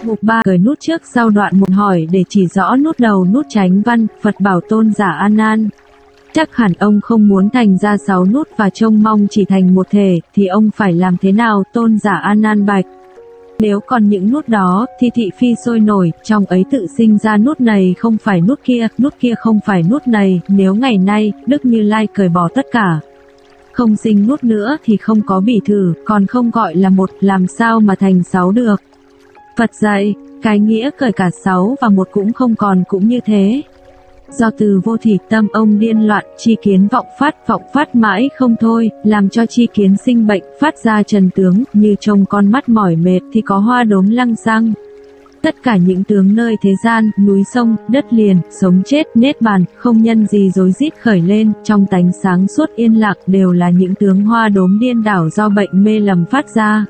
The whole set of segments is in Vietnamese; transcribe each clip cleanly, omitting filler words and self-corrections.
Mục 3 cởi nút trước sau đoạn 1 hỏi để chỉ rõ nút đầu nút chánh văn. Phật bảo Tôn giả A Nan, chắc hẳn ông không muốn thành ra 6 nút và trông mong chỉ thành một thể, thì ông phải làm thế nào? Tôn giả A Nan bạch: nếu còn những nút đó, thì thị phi sôi nổi, trong ấy tự sinh ra nút này không phải nút kia không phải nút này. Nếu ngày nay, Đức Như Lai cởi bỏ tất cả, không sinh nút nữa thì không có bỉ thử, còn không gọi là một, làm sao mà thành 6 được? Phật dạy, cái nghĩa cởi cả 6 và 1 cũng không còn cũng như thế. Do từ vô thỉ tâm ông điên loạn, chi kiến vọng phát mãi không thôi, làm cho chi kiến sinh bệnh, phát ra trần tướng, như trông con mắt mỏi mệt thì có hoa đốm lăng xăng. Tất cả những tướng nơi thế gian, núi sông, đất liền, sống chết, nết bàn, không nhân gì rối rít khởi lên, trong tánh sáng suốt yên lạc đều là những tướng hoa đốm điên đảo do bệnh mê lầm phát ra.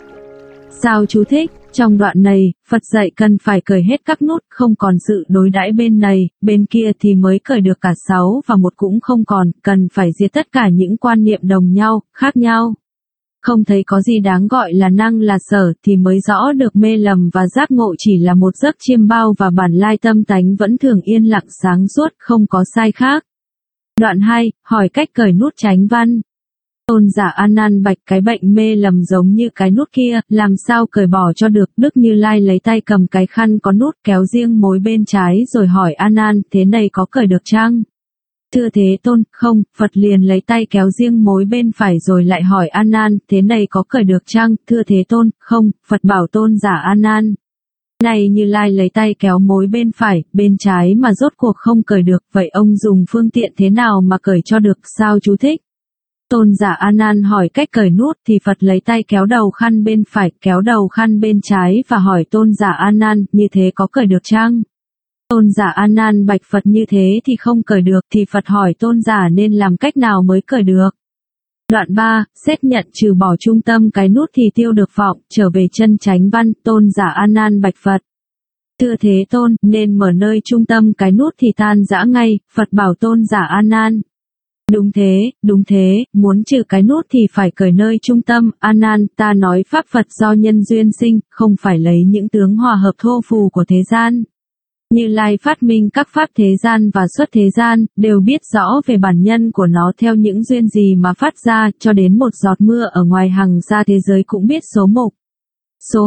Sao chú thích? Trong đoạn này, Phật dạy cần phải cởi hết các nút, không còn sự đối đãi bên này, bên kia thì mới cởi được cả 6 và 1 cũng không còn, cần phải diệt tất cả những quan niệm đồng nhau, khác nhau. Không thấy có gì đáng gọi là năng là sở thì mới rõ được mê lầm và giác ngộ chỉ là một giấc chiêm bao và bản lai tâm tánh vẫn thường yên lặng sáng suốt, không có sai khác. Đoạn 2, hỏi cách cởi nút chánh văn. Tôn giả A Nan bạch: cái bệnh mê lầm giống như cái nút kia, làm sao cởi bỏ cho được? Đức Như Lai lấy tay cầm cái khăn có nút kéo riêng mối bên trái rồi hỏi A Nan: thế này có cởi được chăng? Thưa Thế Tôn, không. Phật liền lấy tay kéo riêng mối bên phải rồi lại hỏi A Nan: thế này có cởi được chăng? Thưa Thế Tôn, không. Phật bảo Tôn giả A Nan: này Như Lai lấy tay kéo mối bên phải, bên trái mà rốt cuộc không cởi được, vậy ông dùng phương tiện thế nào mà cởi cho được? Sao chú thích? Tôn giả A Nan hỏi cách cởi nút thì Phật lấy tay kéo đầu khăn bên phải, kéo đầu khăn bên trái và hỏi Tôn giả A Nan: như thế có cởi được chăng? Tôn giả A Nan bạch Phật: như thế thì không cởi được. Thì Phật hỏi tôn giả nên làm cách nào mới cởi được? Đoạn 3, xét nhận trừ bỏ trung tâm cái nút thì tiêu được vọng, trở về chân chánh văn. Tôn giả A Nan bạch Phật: thưa Thế Tôn, nên mở nơi trung tâm cái nút thì tan rã ngay. Phật bảo Tôn giả A Nan: đúng thế, muốn trừ cái nút thì phải cởi nơi trung tâm. A Nan, ta nói pháp Phật do nhân duyên sinh, không phải lấy những tướng hòa hợp thô phù của thế gian. Như Lai phát minh các pháp thế gian và xuất thế gian, đều biết rõ về bản nhân của nó theo những duyên gì mà phát ra, cho đến một giọt mưa ở ngoài hằng sa thế giới cũng biết số mục. Số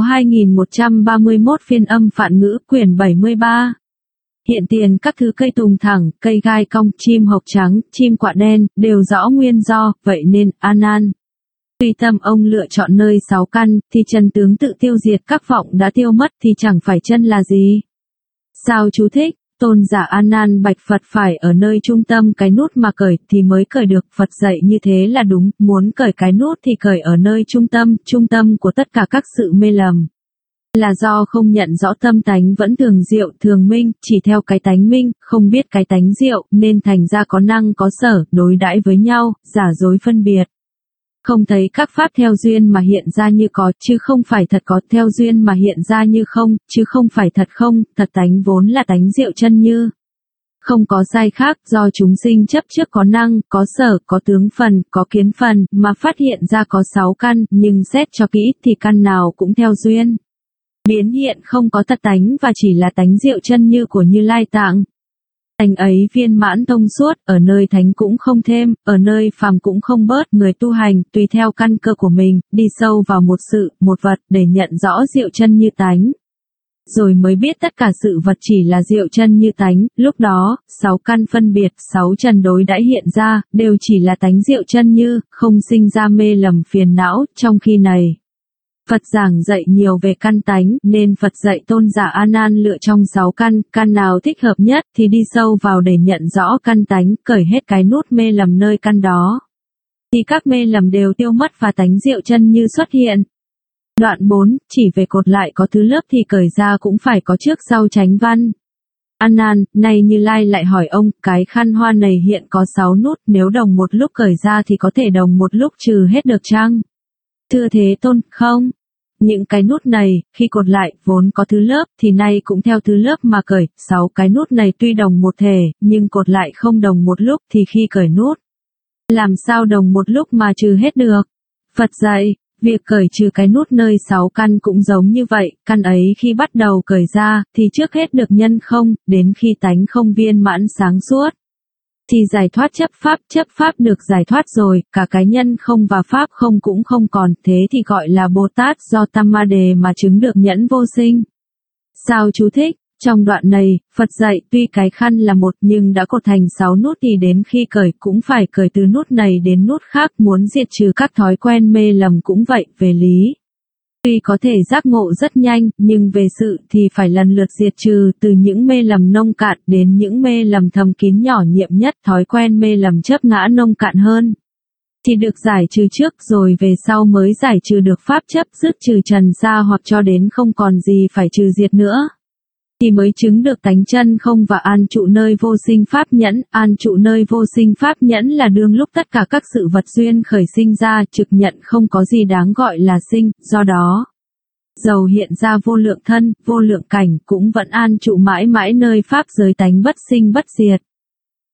2131 phiên âm Phạn ngữ quyển 73. Hiện tiền các thứ cây tùng thẳng, cây gai cong, chim hộc trắng, chim quạ đen, đều rõ nguyên do, vậy nên, A Nan, tùy tâm ông lựa chọn nơi 6 căn, thì chân tướng tự tiêu diệt các vọng đã tiêu mất thì chẳng phải chân là gì. Sao chú thích? Tôn giả A Nan bạch Phật: phải ở nơi trung tâm cái nút mà cởi thì mới cởi được. Phật dạy như thế là đúng, muốn cởi cái nút thì cởi ở nơi trung tâm của tất cả các sự mê lầm. Là do không nhận rõ tâm tánh vẫn thường diệu thường minh, chỉ theo cái tánh minh, không biết cái tánh diệu, nên thành ra có năng có sở, đối đãi với nhau, giả dối phân biệt. Không thấy các pháp theo duyên mà hiện ra như có, chứ không phải thật có, theo duyên mà hiện ra như không, chứ không phải thật không, thật tánh vốn là tánh diệu chân như. Không có sai khác, do chúng sinh chấp trước có năng, có sở, có tướng phần, có kiến phần, mà phát hiện ra có 6 căn, nhưng xét cho kỹ thì căn nào cũng theo duyên biến hiện, không có thật tánh và chỉ là tánh diệu chân như của Như Lai Tạng. Tánh ấy viên mãn thông suốt, ở nơi thánh cũng không thêm, ở nơi phàm cũng không bớt. Người tu hành, tùy theo căn cơ của mình, đi sâu vào một sự, một vật, để nhận rõ diệu chân như tánh. Rồi mới biết tất cả sự vật chỉ là diệu chân như tánh, lúc đó, 6 căn phân biệt, 6 trần đối đãi hiện ra, đều chỉ là tánh diệu chân như, không sinh ra mê lầm phiền não. Trong khi này, Phật giảng dạy nhiều về căn tánh, nên Phật dạy tôn giả A Nan lựa trong 6 căn nào thích hợp nhất thì đi sâu vào để nhận rõ căn tánh, cởi hết cái nút mê lầm nơi căn đó. Thì các mê lầm đều tiêu mất và tánh diệu chân như xuất hiện. Đoạn 4, chỉ về cột lại có thứ lớp thì cởi ra cũng phải có trước sau chánh văn. A Nan, này Như Lai lại hỏi ông, cái khăn hoa này hiện có 6 nút, nếu đồng một lúc cởi ra thì có thể đồng một lúc trừ hết được chăng? Thưa Thế Tôn, không. Những cái nút này, khi cột lại, vốn có thứ lớp, thì nay cũng theo thứ lớp mà cởi. 6 cái nút này tuy đồng một thể, nhưng cột lại không đồng một lúc, thì khi cởi nút, làm sao đồng một lúc mà trừ hết được? Phật dạy, Việc cởi trừ cái nút nơi 6 căn cũng giống như vậy, căn ấy khi bắt đầu cởi ra, thì trước hết được nhân không, đến khi tánh không viên mãn sáng suốt, thì giải thoát chấp pháp được giải thoát rồi, cả cái nhân không và pháp không cũng không còn, thế thì gọi là Bồ Tát do Tamma Đề mà chứng được nhẫn vô sinh. Sao chú thích? Trong đoạn này, Phật dạy tuy cái khăn là một nhưng đã cột thành 6 nút thì đến khi cởi cũng phải cởi từ nút này đến nút khác, muốn diệt trừ các thói quen mê lầm cũng vậy, về lý. Tuy có thể giác ngộ rất nhanh, nhưng về sự thì phải lần lượt diệt trừ từ những mê lầm nông cạn đến những mê lầm thầm kín nhỏ nhiệm nhất, thói quen mê lầm chấp ngã nông cạn hơn thì được giải trừ trước rồi về sau mới giải trừ được pháp chấp, dứt trừ trần ra hoặc cho đến không còn gì phải trừ diệt nữa, thì mới chứng được tánh chân không và an trụ nơi vô sinh pháp nhẫn. An trụ nơi vô sinh pháp nhẫn là đương lúc tất cả các sự vật duyên khởi sinh ra, trực nhận không có gì đáng gọi là sinh, do đó dầu hiện ra vô lượng thân, vô lượng cảnh, cũng vẫn an trụ mãi mãi nơi pháp giới tánh bất sinh bất diệt.